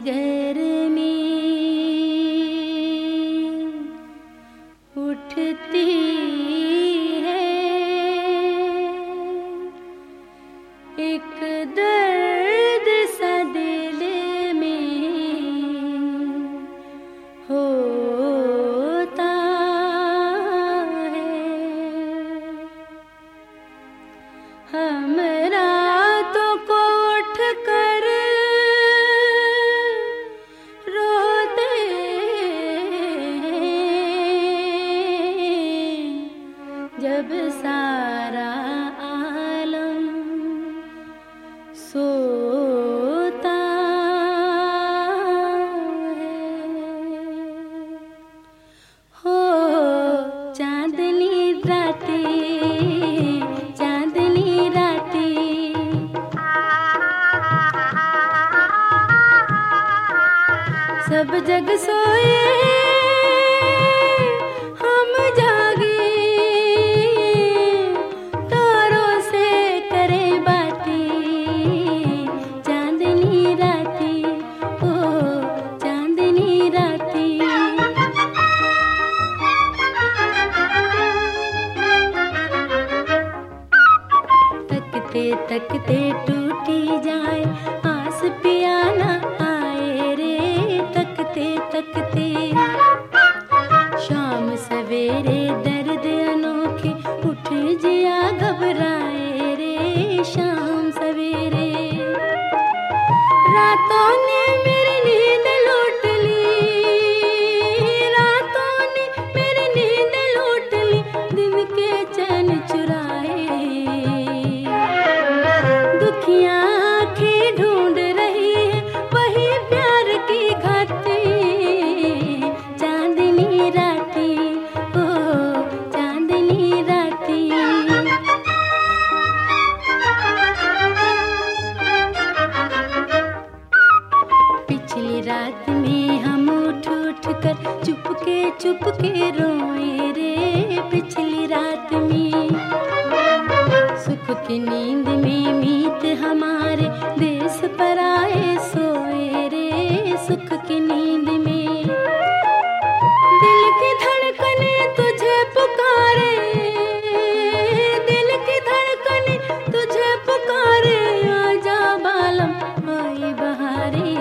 गर्मी उठती है, एक दर्द सा दिल में होता है। हम रातों को उठ कर रोते हैं, जब सारा आलम सोता है। हो चांदनी रातें, चांदनी रातें, सब जग सोए हम जागे, तारों से करें बातें। चांदनी रातें, ओ चांदनी रातें, तकते तकते टूटी जाए आस, पिया ना आए रे। तकते तकते शाम सवेरे दर्द अनोखे, उठ जिया घबराए रे। शाम सवेरे रातों ने मेरी नींद लूट ली, रातों ने मेरी नींद लूट ली, दिन के चैन चुराए। दुखियां आंखें ढूंढ रही है वही प्यार की घाटी। चांदनी रातें, ओ चांदनी रातें, पिछली रात में हम उठ उठ कर चुपके रोए रे। पिछली रात में सुख की नींद में मीत हमारे देश पर आए सोए रे। सुख की नींद में दिल की धड़कने तुझे पुकारे, दिल की धड़कने तुझे पुकारे। आजा बालम आई बहारे,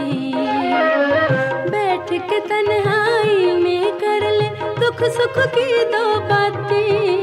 बैठ के तन्हाई में कर ले दुख सुख की दो बातें।